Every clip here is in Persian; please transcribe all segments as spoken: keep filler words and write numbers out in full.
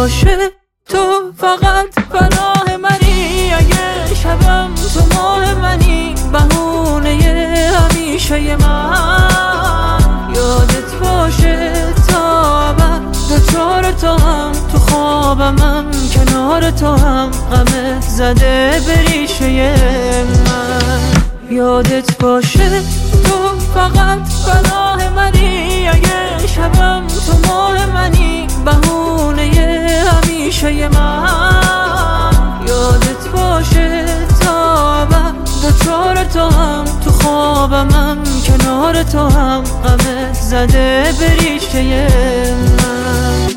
باشه تو فقط پناه منی، اگه شبم تو ماه منی، بهونه همیشه من. یادت باشه تا ابد دوچار تو هم، تو خوابمم کنار تو هم، غمه زده به ریشه من. یادت باشه تو فقط پناه منی، اگه شبم تو ماه منی، بهونه همیشه من. یادت باشه تا ابد دوچار تو هم، تو خوابمم کنار تو هم، غمه زده به ریشه من.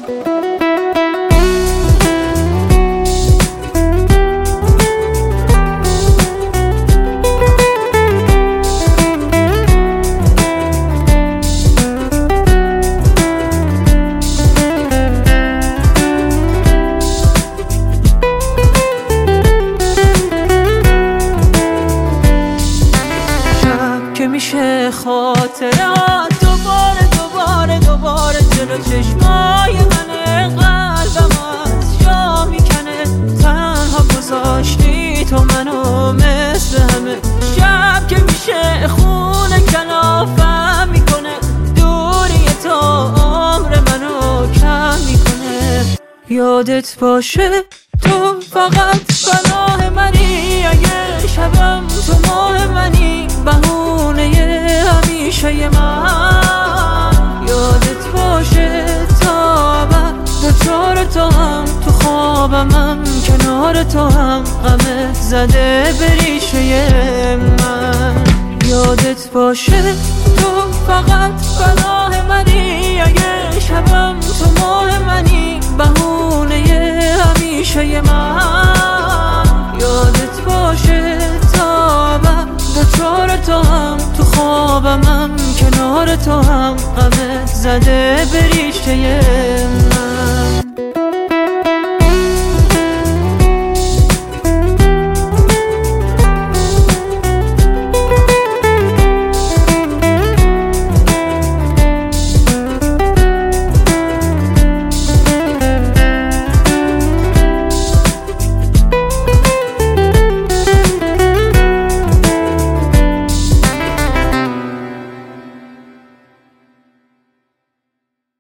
که میشه خاطرات دوباره دوباره دوباره جلو چشمای منه، قلبم از جا میکنه، تنها گذاشتی تو منو مثل همه. شب که میشه خونه کلافم میکنه، دوری تو عمر منو کم میکنه. یادت باشه تو فقط پناه منی، اگه شبم تو ماه منی، بهونه همیشه من. یادت باشه تا ابد دوچار تو هم، تو خوابمم کنار تو هم، غمه زده به ریشه من. یادت باشه تو فقط پناه منی، اگه شبم تو ماه منی، بهونه همیشه من. یادت باشه تا ابد دوچار تو هم، تو خوابمم کنار تو هم، غمه زده به ریشه من.